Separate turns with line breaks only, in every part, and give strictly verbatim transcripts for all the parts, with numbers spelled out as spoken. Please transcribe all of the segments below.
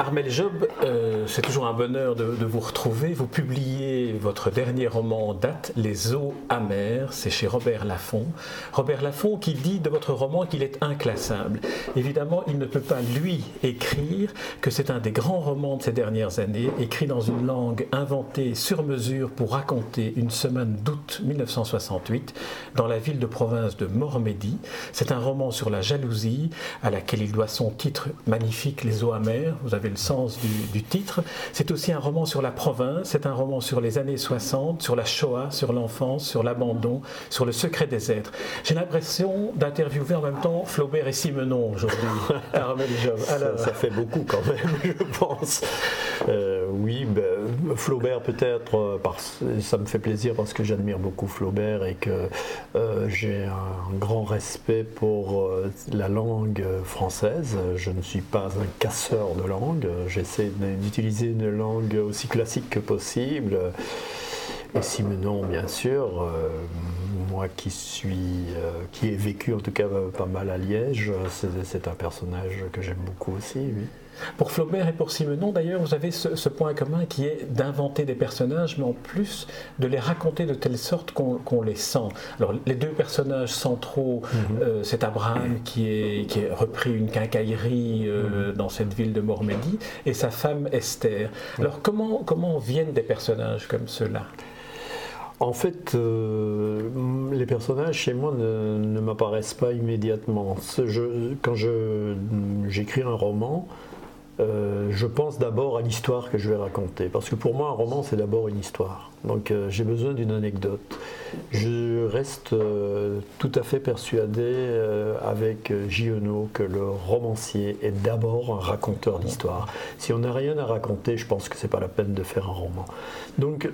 Armelle Job, euh, c'est toujours un bonheur de, de vous retrouver. Vous publiez votre dernier roman en date, Les eaux amères, c'est chez Robert Laffont. Robert Laffont qui dit de votre roman qu'il est inclassable. Évidemment, il ne peut pas, lui, écrire que c'est un des grands romans de ces dernières années, écrit dans une langue inventée sur mesure pour raconter une semaine d'août mille neuf cent soixante-huit dans la ville de province de Mormédy. C'est un roman sur la jalousie à laquelle il doit son titre magnifique, Les eaux amères. Vous avez le sens du, du titre. C'est aussi un roman sur la province, c'est un roman sur les années soixante, sur la Shoah, sur l'enfance, sur l'abandon, sur le secret des êtres. J'ai l'impression d'interviewer en même temps Flaubert et Simenon aujourd'hui. Armelle Job.
Alors, ça, ça fait beaucoup quand même, je pense. Euh, oui, ben, Flaubert peut-être, parce, ça me fait plaisir parce que j'admire beaucoup Flaubert et que euh, j'ai un grand respect pour euh, la langue française. Je ne suis pas un casseur de langue. J'essaie d'utiliser une langue aussi classique que possible. Et Simenon, bien sûr, euh, moi qui suis, euh, qui ai vécu en tout cas pas mal à Liège, c'est, c'est un personnage que j'aime beaucoup aussi, oui.
Pour Flaubert et pour Simenon, d'ailleurs, vous avez ce, ce point commun qui est d'inventer des personnages, mais en plus de les raconter de telle sorte qu'on, qu'on les sent. Alors, les deux personnages centraux, mm-hmm. euh, c'est Abraham qui, est, qui a repris une quincaillerie euh, mm-hmm. dans cette ville de Mormédy, et sa femme Esther. Alors, comment, comment viennent des personnages comme ceux-là ?
En fait, euh, les personnages chez moi ne, ne m'apparaissent pas immédiatement. Ce, je, quand je, j'écris un roman, euh, je pense d'abord à l'histoire que je vais raconter. Parce que pour moi, un roman, c'est d'abord une histoire. Donc euh, j'ai besoin d'une anecdote. Je reste euh, tout à fait persuadé euh, avec Giono que le romancier est d'abord un raconteur d'histoire. Si on n'a rien à raconter, je pense que c'est pas la peine de faire un roman. Donc,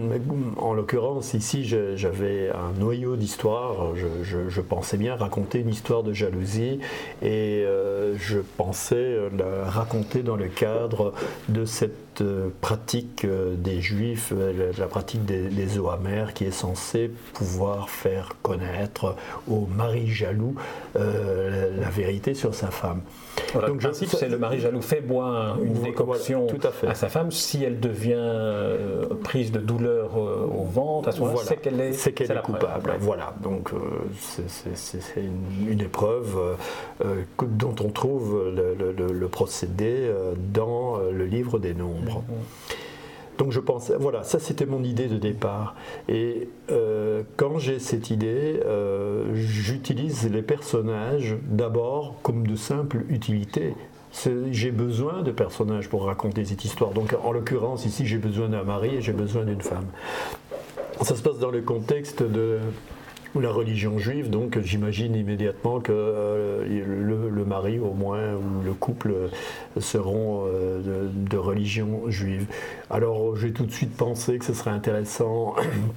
en l'occurrence, ici, je, j'avais un noyau d'histoire. Je, je, je pensais bien raconter une histoire de jalousie et euh, je pensais la raconter dans le cadre de cette pratique des Juifs, la pratique des, des eaux amères qui est censée pouvoir faire connaître au mari jaloux euh, la, la vérité sur sa femme.
Voilà, donc, le principe, je, c'est le mari jaloux fait boire une décoction
voilà, tout à, fait.
à sa femme. Si elle devient euh, prise de douleur euh, au ventre, à ce moment-là,
voilà.
c'est qu'elle est,
c'est qu'elle
c'est
est coupable.
Preuve.
Voilà, donc euh, c'est, c'est, c'est, c'est une, une épreuve euh, dont on trouve le, le, le procédé euh, dans le livre des Nombres. Mm-hmm. Donc je pense, voilà, ça c'était mon idée de départ. Et euh, quand j'ai cette idée, euh, j'utilise les personnages d'abord comme de simple utilité. C'est, j'ai besoin de personnages pour raconter cette histoire. Donc en l'occurrence ici, j'ai besoin d'un mari et j'ai besoin d'une femme. Ça se passe dans le contexte de la religion juive, donc j'imagine immédiatement que euh, le, le mari au moins ou le couple seront euh, de, de religion juive. Alors j'ai tout de suite pensé que ce serait intéressant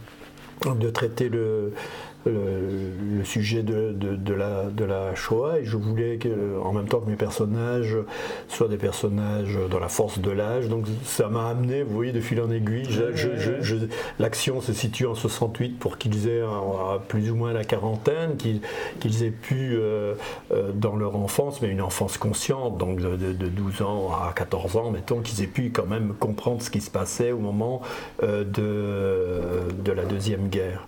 de traiter le, le, le sujet de, de, de, la, de la Shoah et je voulais que, en même temps que mes personnages soient des personnages dans la force de l'âge, donc ça m'a amené, vous voyez, de fil en aiguille. Je, je, je, je, l'action se situe en soixante-huit pour qu'ils aient un, plus ou moins la quarantaine, qu'ils, qu'ils aient pu euh, euh, dans leur enfance, mais une enfance consciente, donc de, de, de douze ans à quatorze ans, mettons, qu'ils aient pu quand même comprendre ce qui se passait au moment euh, de, de la Deuxième Guerre.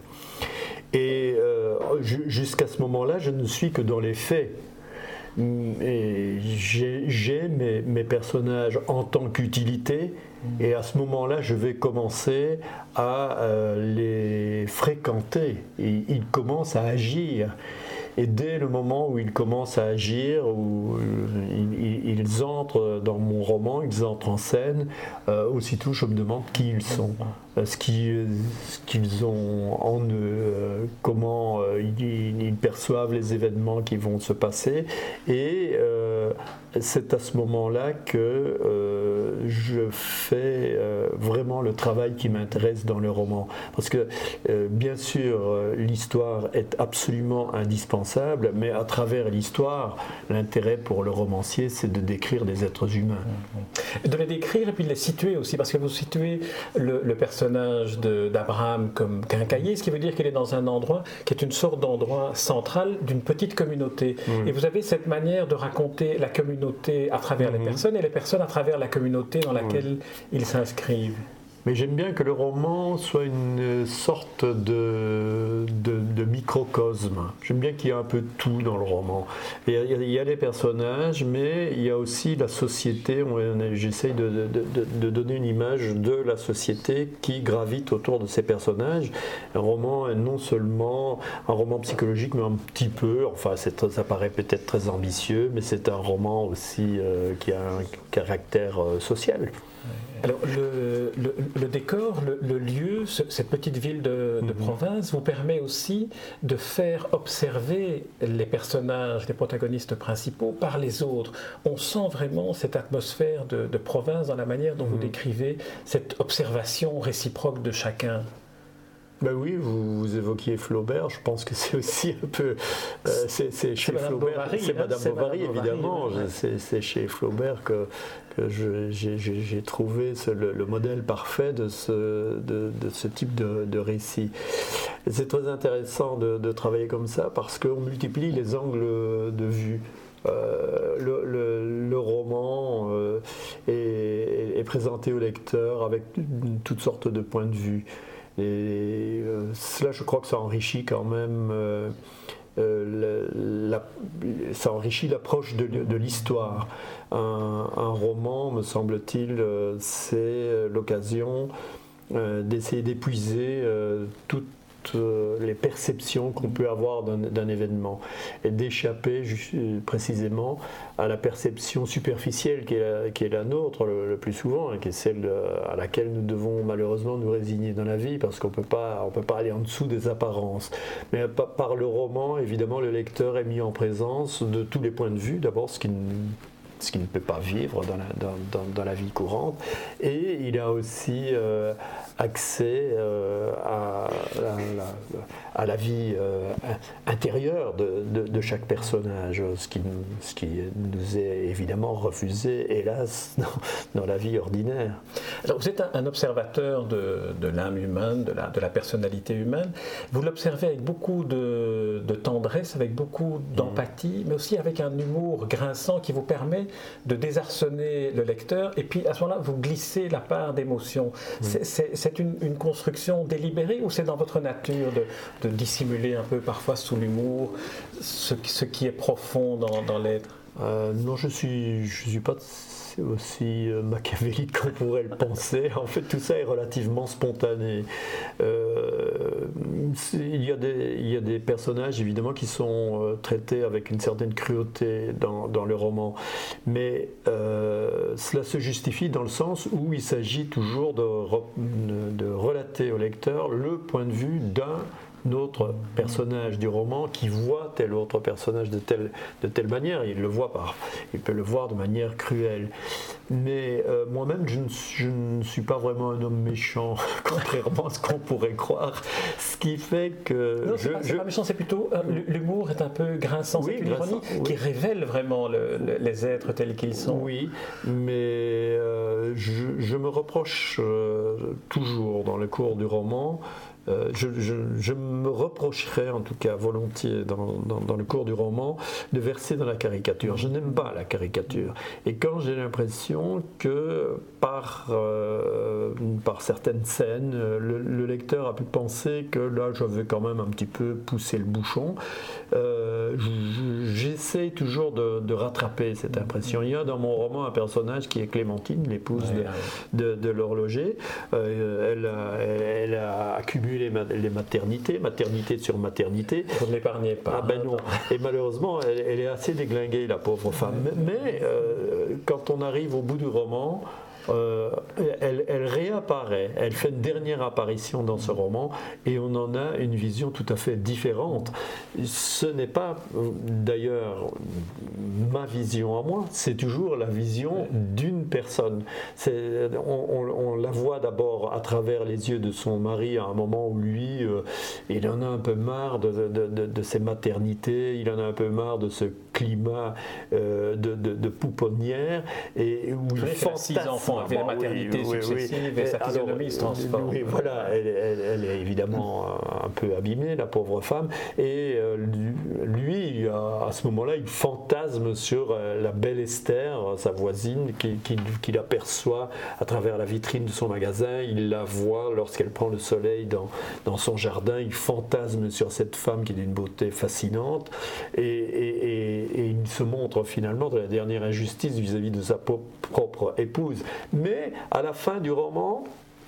Et euh, jusqu'à ce moment-là, je ne suis que dans les faits. Et j'ai, j'ai mes, mes personnages en tant qu'utilité, et à ce moment-là, je vais commencer à euh, les fréquenter. Et ils commencent à agir. Et dès le moment où ils commencent à agir, où ils, ils entrent dans mon roman, ils entrent en scène, euh, aussitôt je me demande qui ils sont, ce qu'ils, ce qu'ils ont en eux, euh, comment euh, ils, ils perçoivent les événements qui vont se passer. Et euh, c'est à ce moment-là que euh, je fais euh, vraiment le travail qui m'intéresse dans le roman. Parce que, euh, bien sûr, l'histoire est absolument indispensable. indispensable, mais à travers l'histoire, l'intérêt pour le romancier, c'est de décrire des êtres humains.
De les décrire et puis de les situer aussi, parce que vous situez le, le personnage de, d'Abraham comme quincaillier, ce qui veut dire qu'il est dans un endroit qui est une sorte d'endroit central d'une petite communauté. Mmh. Et vous avez cette manière de raconter la communauté à travers mmh. les personnes et les personnes à travers la communauté dans laquelle mmh. ils s'inscrivent.
Mais j'aime bien que le roman soit une sorte de, de, de microcosme. J'aime bien qu'il y ait un peu de tout dans le roman. Il y a, il y a les personnages, mais il y a aussi la société. J'essaye de, de, de, de donner une image de la société qui gravite autour de ces personnages. Un roman est non seulement un roman psychologique, mais un petit peu, enfin c'est, ça paraît peut-être très ambitieux, mais c'est un roman aussi euh, qui a un caractère euh, social.
Alors, le, le, le décor, le, le lieu, ce, cette petite ville de, de mm-hmm. province vous permet aussi de faire observer les personnages, les protagonistes principaux par les autres. On sent vraiment cette atmosphère de, de province dans la manière dont mm-hmm. vous décrivez cette observation réciproque de chacun.
Ben oui, vous, vous évoquiez Flaubert, je pense que c'est aussi un peu... Euh, c'est, c'est chez
c'est
Flaubert,
Bovary,
c'est
hein,
Madame
c'est
Bovary,
Madame
évidemment,
Bovary, ouais.
c'est, c'est chez Flaubert que, que je, j'ai, j'ai trouvé ce, le, le modèle parfait de ce, de, de ce type de, de récit. Et c'est très intéressant de, de travailler comme ça parce qu'on multiplie les angles de vue. Euh, le, le, le roman euh, est, est présenté au lecteur avec toutes sortes de points de vue. Et euh, cela, je crois que ça enrichit quand même, euh, euh, la, la, ça enrichit l'approche de, de l'histoire. Un, un roman, me semble-t-il, euh, c'est l'occasion euh, d'essayer d'épuiser euh, toute les perceptions qu'on peut avoir d'un, d'un événement et d'échapper juste, précisément à la perception superficielle qui est la, qui est la nôtre le, le plus souvent et qui est celle à laquelle nous devons malheureusement nous résigner dans la vie parce qu'on peut pas, on peut pas aller en dessous des apparences. Mais par le roman, évidemment, le lecteur est mis en présence de tous les points de vue. D'abord, ce qui ce qu'il ne peut pas vivre dans la, dans, dans, dans la vie courante. Et il a aussi euh, accès euh, à, à, à la vie euh, intérieure de, de, de chaque personnage, ce qui, ce qui nous est évidemment refusé, hélas, dans, dans la vie ordinaire.
Alors vous êtes un, un observateur de, de l'âme humaine, de la, de la personnalité humaine. Vous l'observez avec beaucoup de, de tendresse, avec beaucoup d'empathie, mmh. mais aussi avec un humour grinçant qui vous permet de désarçonner le lecteur, et puis à ce moment-là, vous glissez la part d'émotion. Mmh. C'est, c'est, c'est une, une construction délibérée ou c'est dans votre nature de, de dissimuler un peu parfois sous l'humour ce, ce qui est profond dans, dans l'être?
euh, Non, je ne suis, je suis pas aussi machiavélique qu'on pourrait le penser. En fait, tout ça est relativement spontané. Euh, il, y a des, il y a des personnages, évidemment, qui sont traités avec une certaine cruauté dans, dans le roman. Mais euh, cela se justifie dans le sens où il s'agit toujours de, de relater au lecteur le point de vue d'un autre personnage du roman qui voit tel autre personnage de telle, de telle manière. Il le voit par, il peut le voir de manière cruelle. Mais euh, moi-même, je ne, je ne suis pas vraiment un homme méchant, contrairement à ce qu'on pourrait croire. Ce qui fait que...
Non, c'est, je, pas, c'est je... pas méchant, c'est plutôt... Euh, l'humour est un peu grinçant, oui, c'est une ironie oui. qui révèle vraiment le, le, les êtres tels qu'ils sont.
Oui, mais euh, je, je me reproche euh, toujours dans le cours du roman Euh, je, je, je me reprocherais en tout cas volontiers dans, dans, dans le cours du roman de verser dans la caricature. Je n'aime pas la caricature. Et quand j'ai l'impression que par, euh, par certaines scènes, le, le lecteur a pu penser que là j'avais quand même un petit peu poussé le bouchon, euh, j'essaie toujours de, de rattraper cette impression. Il y a dans mon roman un personnage qui est Clémentine, l'épouse ouais, de, de, de l'horloger. Euh, elle, a, elle a accumulé Les, les maternités, maternité sur maternité.
Vous ne l'épargnez pas.
Ah ben non. Et malheureusement, elle, elle est assez déglinguée, la pauvre femme. Mais, mais euh, quand on arrive au bout du roman, euh, elle, elle réapparaît, elle fait une dernière apparition dans ce roman et on en a une vision tout à fait différente. Ce n'est pas d'ailleurs ma vision à moi, c'est toujours la vision d'une personne. C'est, on, on, on la voit d'abord à travers les yeux de son mari à un moment où lui, euh, il en a un peu marre de, de, de, de ses maternités, il en a un peu marre de ce climat euh, de, de, de pouponnière et où il
fantasme. Six enfants avec la maternité oui, oui, successive oui. et sa physionomie se transforme.
Oui, voilà, elle, elle, elle est évidemment un peu abîmée, la pauvre femme, et euh, lui, à ce moment-là, il fantasme sur la belle Esther, sa voisine, qu'il qui, qui aperçoit à travers la vitrine de son magasin, il la voit lorsqu'elle prend le soleil dans, dans son jardin, il fantasme sur cette femme qui est d'une beauté fascinante, et, et, et, et il se montre finalement de la dernière injustice vis-à-vis de sa propre épouse. Mais à la fin du roman,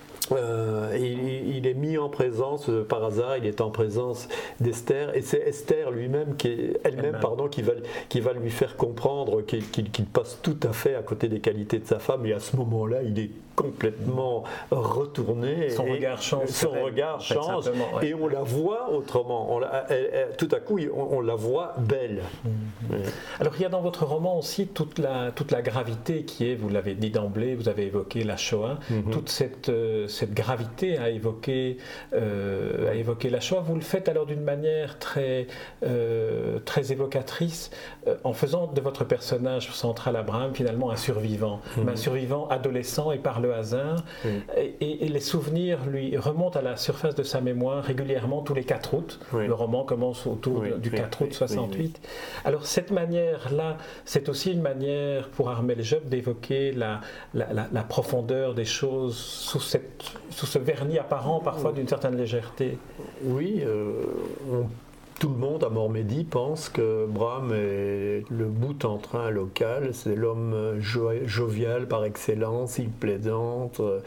Euh, il, il est mis en présence, euh, par hasard, il est en présence d'Esther, et c'est Esther lui-même, qui est, elle-même, pardon, qui va, qui va lui faire comprendre qu'il, qu'il, qu'il passe tout à fait à côté des qualités de sa femme, et à ce moment-là, il est complètement retourné.
Son
et
regard change.
Son regard
fait,
change, ouais. Et on la voit autrement. On la, elle, elle, tout à coup, on, on la voit belle.
Mm-hmm. Ouais. Alors, il y a dans votre roman aussi toute la, toute la gravité qui est, vous l'avez dit d'emblée, vous avez évoqué la Shoah, mm-hmm. toute cette... Euh, cette gravité à évoquer, euh, à évoquer la Shoah, vous le faites alors d'une manière très, euh, très évocatrice, euh, en faisant de votre personnage central Abraham finalement un survivant, mmh. un survivant adolescent et par le hasard, mmh. et, et les souvenirs lui remontent à la surface de sa mémoire régulièrement tous les quatre août. Oui. Le roman commence autour oui, du oui, quatre août soixante-huit. Oui, oui. Alors cette manière-là, c'est aussi une manière pour Armel Job d'évoquer la, la, la, la profondeur des choses sous cette sous ce vernis apparent parfois d'une certaine légèreté.
Oui, euh, on, tout le monde à Mormédy pense que Bram est le bout en train local, c'est l'homme jo- jovial par excellence, il plaisante, euh,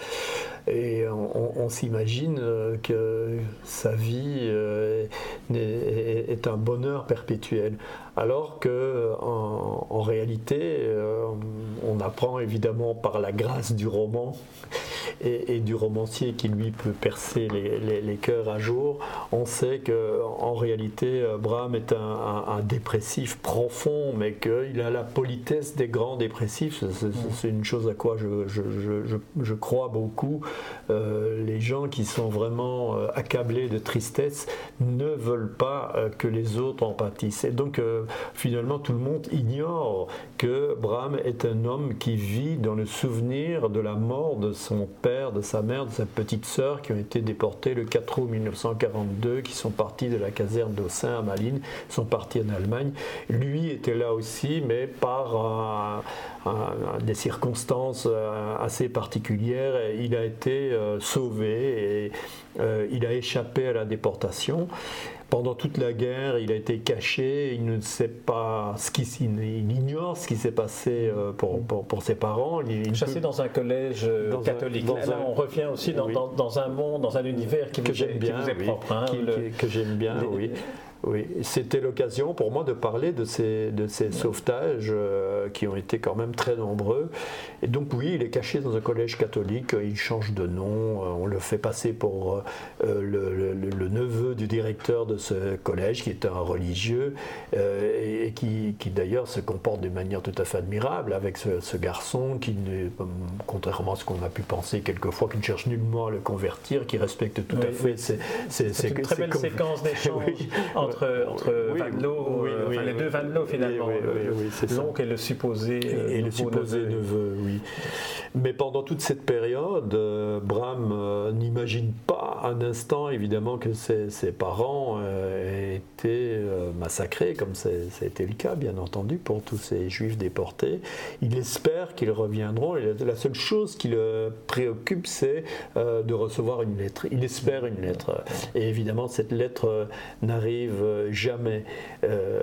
et on, on s'imagine que sa vie euh, est, est un bonheur perpétuel. Alors qu'en en réalité, euh, on apprend évidemment par la grâce du roman et, et du romancier qui lui peut percer les, les, les cœurs à jour, on sait qu'en réalité, Bram est un, un, un dépressif profond, mais qu'il a la politesse des grands dépressifs. C'est, c'est une chose à quoi je, je, je, je crois beaucoup. Euh, les gens qui sont vraiment euh, accablés de tristesse ne veulent pas euh, que les autres en pâtissent. Et donc, euh, finalement, tout le monde ignore que Bram est un homme qui vit dans le souvenir de la mort de son père, de sa mère, de sa petite sœur, qui ont été déportés le quatre août mille neuf cent quarante-deux, qui sont partis de la caserne d'Aussin à Malines, sont partis en Allemagne. Lui était là aussi, mais par un, un, des circonstances assez particulières. Il a été euh, sauvé et euh, il a échappé à la déportation. Pendant toute la guerre, il a été caché, il ne sait pas ce qui, il ignore ce qui s'est passé pour, pour, pour ses parents. Il, il
Chassé peut, dans un collège dans catholique. Un, là, là, on revient aussi dans, oui. dans, dans un monde, dans un univers qui,
que
vous,
j'aime
est,
bien,
qui vous est
oui.
propre. Hein,
qui,
le,
qui, que j'aime bien, les, oui. Oui, c'était l'occasion pour moi de parler de ces, de ces sauvetages euh, qui ont été quand même très nombreux. Et donc oui, il est caché dans un collège catholique, il change de nom, on le fait passer pour euh, le, le, le neveu du directeur de ce collège, qui est un religieux, euh, et qui, qui d'ailleurs se comporte de manière tout à fait admirable avec ce, ce garçon qui, contrairement à ce qu'on a pu penser quelquefois, qui ne cherche nullement à le convertir, qui respecte tout oui, à fait ses, ses,
c'est ses, une très belle com- séquence d'échanges oui. entre, entre oui, Van Loo, oui, oui, enfin, oui, les deux Van Loo finalement,
oui, oui, oui, oui,
l'oncle et le supposé
et, et le supposé neveu, neveu oui. Mais pendant toute cette période, euh, Bram euh, n'imagine pas un instant évidemment que ses, ses parents euh, aient été euh, massacrés, comme c'est, ça a été le cas bien entendu pour tous ces juifs déportés. Il espère qu'ils reviendront et la, la seule chose qui le préoccupe, c'est euh, de recevoir une lettre. Il espère une lettre et évidemment cette lettre euh, n'arrive jamais. Euh,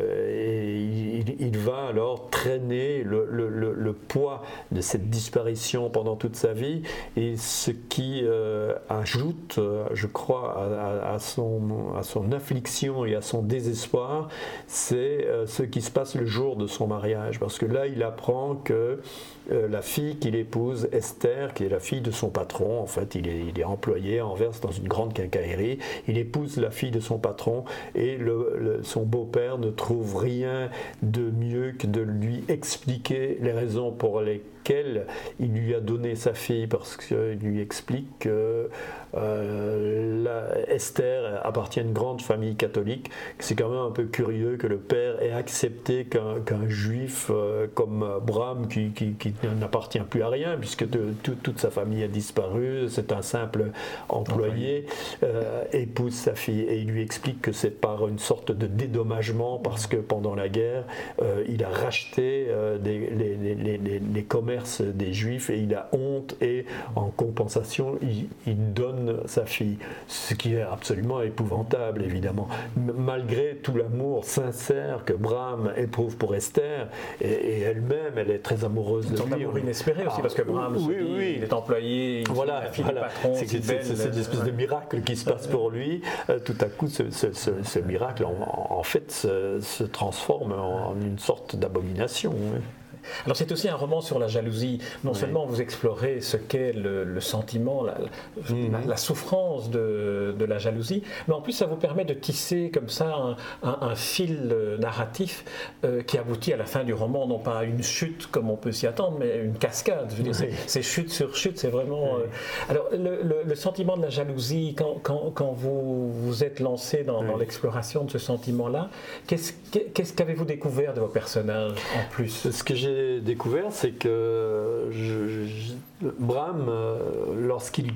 et il, il va alors traîner le, le, le, le poids de cette disparition pendant toute sa vie, et ce qui euh, ajoute, je crois, à, à, son, à son affliction déception et à son désespoir, c'est euh, ce qui se passe le jour de son mariage. Parce que là, il apprend que euh, la fille qu'il épouse, Esther, qui est la fille de son patron, en fait, il est, il est employé à Anvers dans une grande quincaillerie, il épouse la fille de son patron et le, le, son beau-père ne trouve rien de mieux que de lui expliquer les raisons pour lesquelles il lui a donné sa fille, parce qu'il lui explique que euh, la, Esther appartient à une grande famille catholique. C'est quand même un peu curieux que le père ait accepté qu'un, qu'un juif euh, comme Bram, qui, qui, qui n'appartient plus à rien, puisque de, tout, toute sa famille a disparu, c'est un simple employé, euh, épouse sa fille. Et il lui explique que c'est par une sorte de dédommagement, parce que pendant la guerre, euh, il a racheté euh, des, les, les, les, les commerces des juifs et il a honte, et en compensation, il, il donne sa fille. Ce qui est absolument épouvantable, évidemment. M- malgré tout l'amour sincère que Bram éprouve pour Esther, et, et elle-même, elle est très amoureuse de lui.
C'est un amour inespéré aussi, ah, parce que Bram,
oui,
dit,
oui.
il est employé, il
voilà,
la fille
voilà.
du patron,
c'est, c'est, c'est, c'est une espèce ouais. de miracle qui se passe pour lui. Euh, tout à coup, ce, ce, ce, ce miracle, en, en fait, se, se transforme en une sorte d'abomination. Oui.
Alors c'est aussi un roman sur la jalousie. Non oui. seulement vous explorez ce qu'est le, le sentiment, la, mm-hmm. la, la souffrance de, de la jalousie, mais en plus ça vous permet de tisser comme ça un, un, un fil narratif euh, qui aboutit à la fin du roman, non pas à une chute comme on peut s'y attendre, mais une cascade. Je veux dire, oui. c'est, c'est chute sur chute, c'est vraiment... Oui. Euh... Alors le, le, le sentiment de la jalousie, quand, quand, quand vous vous êtes lancé dans, oui. dans l'exploration de ce sentiment-là, qu'est-ce, qu'est-ce qu'avez-vous découvert de vos personnages en plus?
Ce que j'ai découvert, c'est que je, je, Bram, euh, lorsqu'il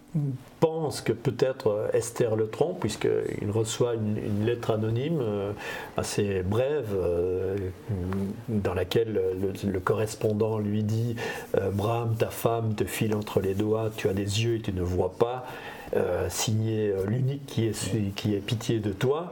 pense que peut-être Esther le trompe, puisqu'il reçoit une, une lettre anonyme euh, assez brève euh, dans laquelle le, le correspondant lui dit euh, Bram, ta femme te file entre les doigts, tu as des yeux et tu ne vois pas. Euh, signé euh, l'unique qui est, qui est pitié de toi,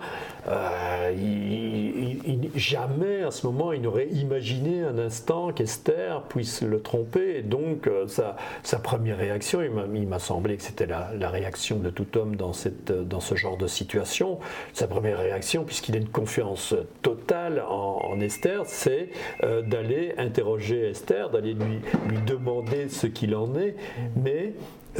euh, il, il, il, jamais à ce moment il n'aurait imaginé un instant qu'Esther puisse le tromper. Et donc euh, sa, sa première réaction, il m'a, il m'a semblé que c'était la, la réaction de tout homme dans, cette, dans ce genre de situation, sa première réaction, puisqu'il a une confiance totale en, en Esther, c'est euh, d'aller interroger Esther, d'aller lui, lui demander ce qu'il en est, mais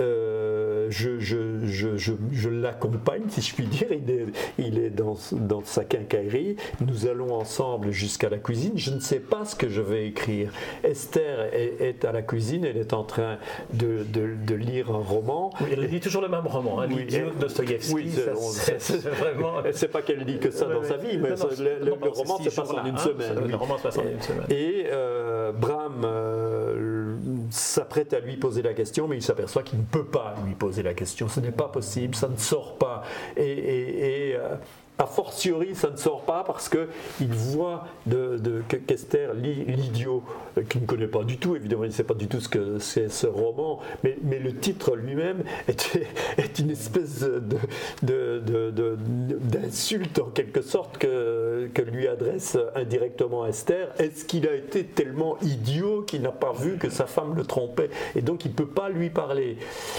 Euh, je, je, je, je, je l'accompagne, si je puis dire. Il est, il est dans, dans sa quincaillerie. Nous allons ensemble jusqu'à la cuisine. Je ne sais pas ce que je vais écrire. Esther est, est à la cuisine. Elle est en train de, de, de lire un roman.
Oui, elle lit toujours le même roman, hein,
oui,
L'idiot de Dostoïevski.
Oui, c'est, on, c'est, c'est, c'est vraiment. C'est pas qu'elle lit que ça oui, dans oui. sa vie, mais non, non, le, non, le non, roman se passe en une hein, semaine.
Oui. Le roman se passe en une semaine.
Et euh, Bram euh, s'apprête à lui poser la question, mais il s'aperçoit qu'il ne peut pas lui poser la question. Ce n'est pas possible, ça ne sort pas. Et, et, et euh, a fortiori, ça ne sort pas parce qu'il voit de, de, qu'Esther lit L'idiot, euh, qu'il ne connaît pas du tout, évidemment, il ne sait pas du tout ce que c'est ce roman, mais, mais le titre lui-même est, est une espèce de, de, de, de, d'insulte en quelque sorte que, que lui adresse indirectement Esther. Est-ce qu'il a été tellement idiot qu'il n'a pas vu que sa femme le trompait? Et donc il ne peut pas lui parler.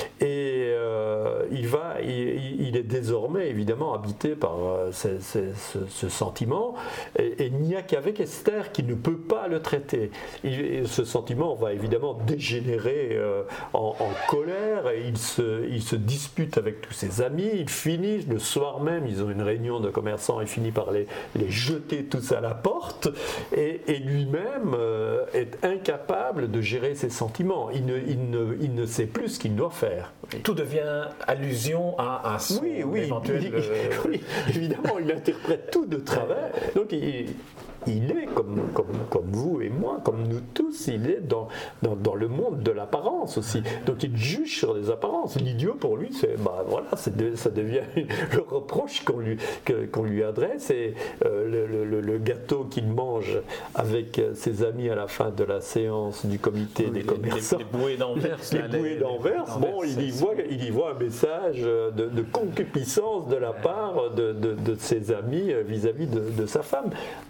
Et euh, il, va, il, il est désormais évidemment habité par euh, C'est, c'est, ce, ce sentiment, et, et il n'y a qu'avec Esther qui ne peut pas le traiter. Et ce sentiment va évidemment dégénérer euh, en, en colère, et il se, il se dispute avec tous ses amis, il finit, le soir même, ils ont une réunion de commerçants, il finit par les, les jeter tous à la porte, et, et lui-même euh, est incapable de gérer ses sentiments. Il ne, il, ne, il ne sait plus ce qu'il doit faire.
Tout devient allusion à, à son
oui, oui,
éventuel...
Il, euh... oui, évidemment, il interprète tout de travers. Donc il, il est comme, comme, comme vous et moi, comme nous tous, il est dans, dans, dans le monde de l'apparence aussi. Donc il juge sur les apparences. L'idiot pour lui, c'est, bah, voilà, c'est de, ça devient le reproche qu'on lui, que, qu'on lui adresse. Et euh, le, le, le gâteau qu'il mange avec ses amis à la fin de la séance du comité oui, des les, commerçants.
Les, les bouées d'Anvers.
Les, les bouées d'Anvers, bon, il y, voit, il y voit un message de, de concupiscence de la part de, de, de ses amis vis-à-vis de, de sa femme. Donc voilà.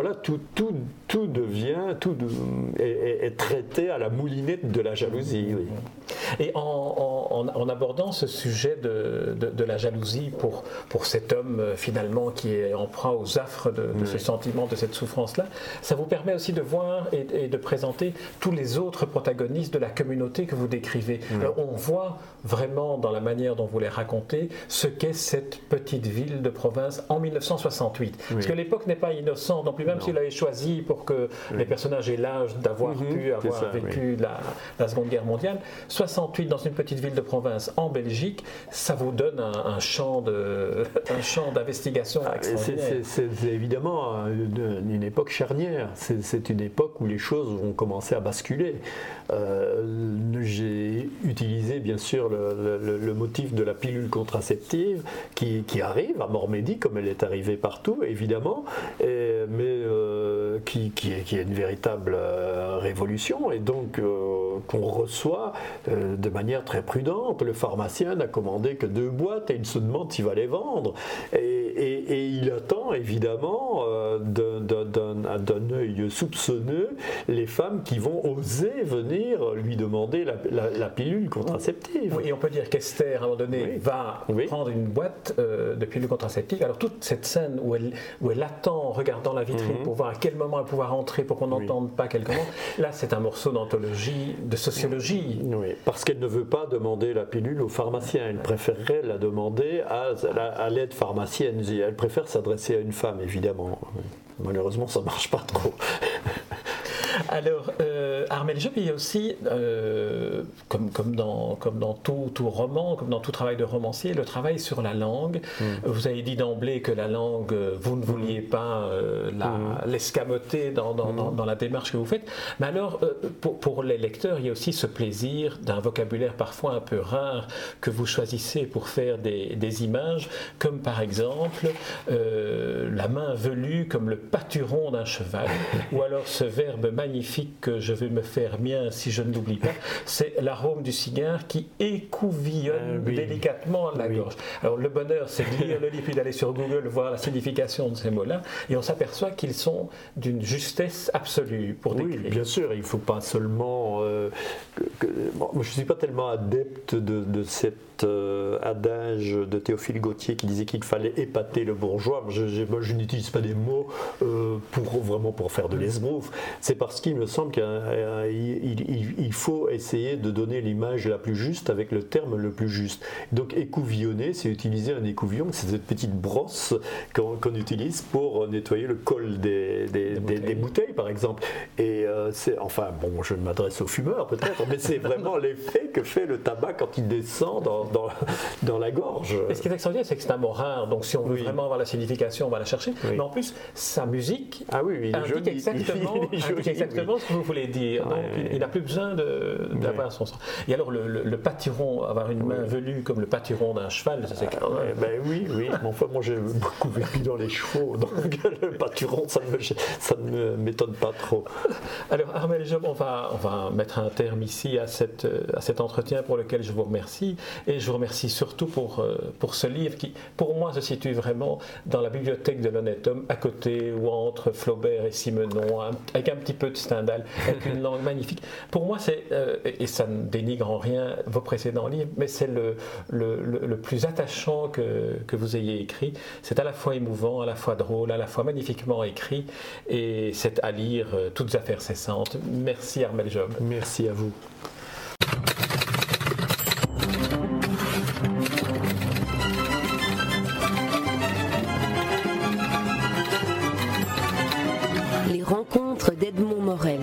moment-là, tout, tout, tout devient, tout de, est, est traité à la moulinette de la jalousie. Oui.
Et en, en, en abordant ce sujet de, de, de la jalousie pour, pour cet homme finalement qui est en proie aux affres de, de oui. ce sentiment, de cette souffrance-là, ça vous permet aussi de voir et, et de présenter tous les autres protagonistes de la communauté que vous décrivez. Oui. Alors, on voit vraiment dans la manière dont vous les racontez ce qu'est cette petite ville de province en mille neuf cent soixante-huit. Oui. Parce que l'époque n'est pas innocente non plus, même s'il avait choisi pour que oui. les personnages aient l'âge d'avoir mmh, pu avoir ça, vécu oui. la, la Seconde Guerre mondiale. soixante-huit dans une petite ville de province en Belgique, ça vous donne un, un champ de, un champ d'investigation ah, extraordinaire.
C'est, c'est, c'est évidemment une, une époque charnière. C'est, c'est une époque où les choses vont commencer à basculer. Euh, j'ai utilisé bien sûr le, le, le motif de la pilule contraceptive qui, qui arrive à Mormédy comme elle est arrivée partout évidemment, et, mais euh, qui, qui, est, qui est une véritable euh, révolution et donc euh, qu'on reçoit euh, de manière très prudente. Le pharmacien n'a commandé que deux boîtes et il se demande s'il va les vendre et, et, et il attend évidemment euh, d'un, d'un, d'un œil soupçonneux les femmes qui vont oser venir lui demander la, la, la pilule contraceptive.
Oui, et on peut dire qu'Esther, à un moment donné, oui. va oui. prendre une boîte euh, de pilule contraceptive. Alors toute cette scène où elle, où elle attend en regardant la vitrine mm-hmm. pour voir à quel moment elle pouvoir entrer pour qu'on n'entende oui. pas quelque moment, là c'est un morceau d'anthologie, de sociologie.
Oui, parce qu'elle ne veut pas demander la pilule au pharmacien, elle préférerait la demander à, à, à l'aide pharmacienne. Elle préfère s'adresser à une femme, évidemment. Malheureusement, ça ne marche pas trop.
Alors, euh, Armel Job, il y a aussi, euh, comme, comme, dans, comme dans tout, tout roman, comme dans tout travail de romancier, le travail sur la langue. Mm. Vous avez dit d'emblée que la langue, vous ne vouliez pas euh, la, mm. l'escamoter dans, dans, mm. dans, dans la démarche que vous faites. Mais alors, euh, pour, pour les lecteurs, il y a aussi ce plaisir d'un vocabulaire parfois un peu rare que vous choisissez pour faire des, des images, comme par exemple euh, la main velue comme le pâturon d'un cheval, ou alors ce verbe magnifique que je vais me faire mien si je ne l'oublie pas, c'est l'arôme du cigare qui écouvillonne euh, oui. délicatement la oui. gorge. Alors le bonheur, c'est de lire le livre puis d'aller sur Google voir la signification de ces mots-là, et on s'aperçoit qu'ils sont d'une justesse absolue pour décrire.
Oui, bien sûr, il ne faut pas seulement... Euh, que, que, bon, je ne suis pas tellement adepte de, de cette euh, adage de Théophile Gautier qui disait qu'il fallait épater le bourgeois. Je, je, moi, je n'utilise pas des mots euh, pour, vraiment pour faire de l'esbrouf. C'est parce qu'il me semble qu'il il, il, il faut essayer de donner l'image la plus juste avec le terme le plus juste. Donc écouvillonner, c'est utiliser un écouvillon, c'est cette petite brosse qu'on, qu'on utilise pour nettoyer le col des, des, des, bouteilles. des bouteilles, par exemple. Et euh, c'est, enfin, bon, je m'adresse aux fumeurs peut-être, mais c'est vraiment l'effet que fait le tabac quand il descend dans, dans, dans la gorge.
Et ce qui est extraordinaire, c'est que c'est un mot rare, donc si on veut oui. vraiment avoir la signification, on va la chercher. Oui. Mais en plus, sa musique
ah oui, oui,
indique joli, exactement, il, il, il, indique exactement oui. ce que vous voulez dire. Ouais. Donc il, il n'a plus besoin de, d'avoir ouais. son sens. Et alors le, le, le pâturon, avoir une main ouais. velue comme le pâturon d'un cheval, ça c'est quand même...
Ben oui, oui. Mais enfin, moi j'ai beaucoup vécu dans les chevaux, donc le pâturon, ça ne, me, ça ne m'étonne pas trop.
Alors Armel Job, on va, on va mettre un terme ici à, cette, à cet entretien pour lequel je vous remercie. Et je vous remercie surtout pour, pour ce livre qui, pour moi, se situe vraiment dans la bibliothèque de l'honnête homme, à côté ou entre Flaubert et Simenon, avec un petit peu de Stendhal, avec une langue magnifique. Pour moi, c'est, euh, et ça ne dénigre en rien vos précédents livres, mais c'est le, le, le, le plus attachant que, que vous ayez écrit. C'est à la fois émouvant, à la fois drôle, à la fois magnifiquement écrit, et c'est à lire euh, toutes affaires cessantes. Merci Armel Job.
Merci à vous.
Les rencontres d'Edmond Morel.